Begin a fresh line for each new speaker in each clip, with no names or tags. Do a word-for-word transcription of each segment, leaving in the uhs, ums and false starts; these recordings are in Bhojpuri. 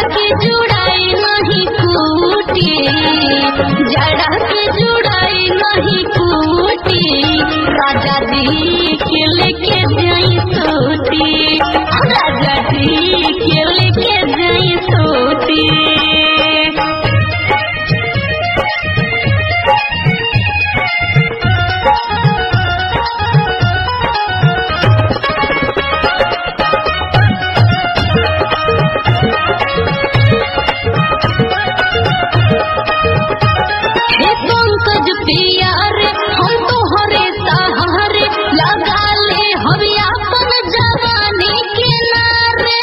के जुड़ाई नहीं कूटी, जड़ा के जुड़ाई नहीं कूटी, राजा जी के लेके जाई सोती, राजा जी के लेके जाई सोती। पंकज पिया रे हम तोहरे सहारे, लगा ले हम अपन जवानी के नारे।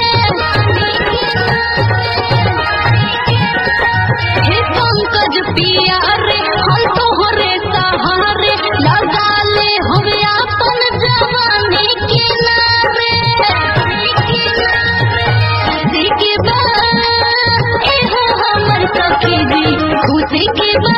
हे पंकज पिया रे हम तोहरे सहारे, लगा ले हम अपन जवानी के नारे। खुशी के बाद हमर सखी जी, खुशी के बाद